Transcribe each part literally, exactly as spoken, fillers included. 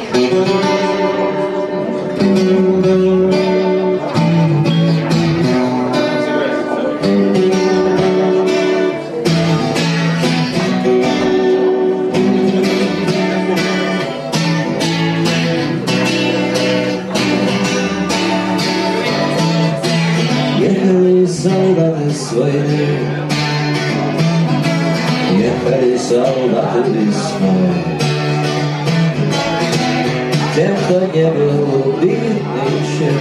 Солдаты с войны, ехали солдаты весной. Тем, кто не был убит нынче,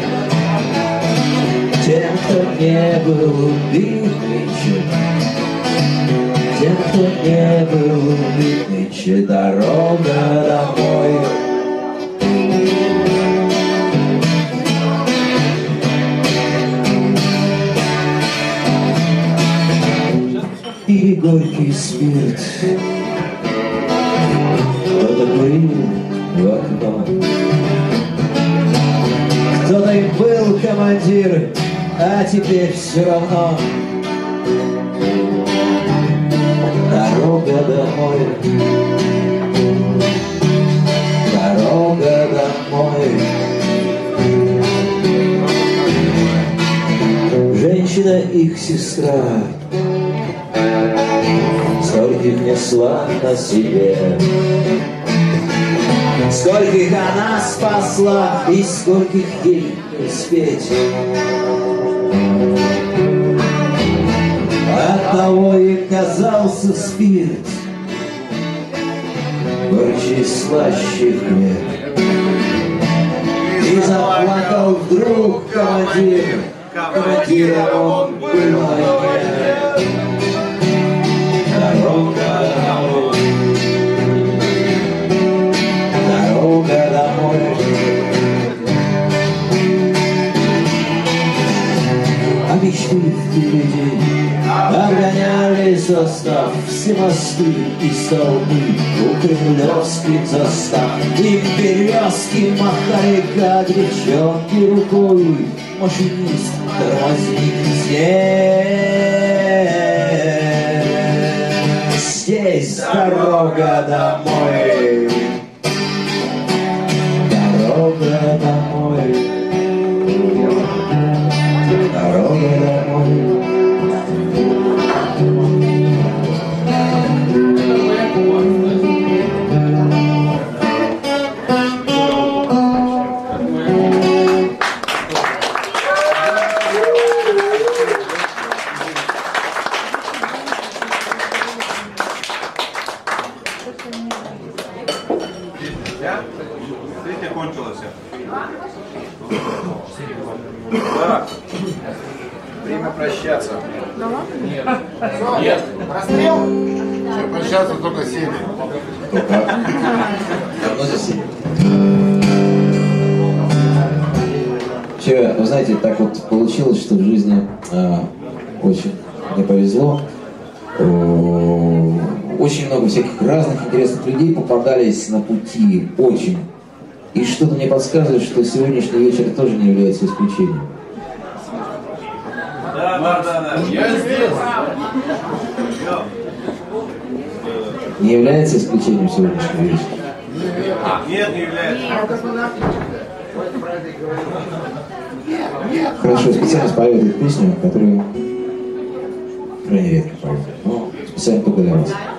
тем, кто не был убит нынче, тем, кто не был убит нынче, дорога домой. И горький спирт кто-то курил в окно. Кто-то им был командир, а теперь все равно. Дорога домой, дорога домой. Женщина их сестра, скольких несла на себе, скольких она спасла и скольких ей успеть. Оттого и казался спирт горче и слаще хлеб. И заплакал вдруг командир, командиром он был на войне. Дорога домой, дорога домой. А мечты впереди обгоняли состав, все мосты и столбы у кремлевских застав. И березки махали, как девчонки, рукой. Машинист, тормозник здесь, здесь дорога домой, дорога домой, дорога домой. Третья кончилась. Да. Время прощаться. Нет. Нет. Расстрел? Прощаться только семь. Давно за семь. Вообще, вы знаете, так вот получилось, что в жизни э, очень мне повезло. Э, очень много всяких разных интересных людей попадались на пути. Очень. И что-то мне подсказывает, что сегодняшний вечер тоже не является исключением. Да, да, да, да. Я здесь. Не является исключением сегодняшний вечер? Нет, не является. Хорошо, специально спою эту песню, которую крайне редко пою. Но специально только для вас.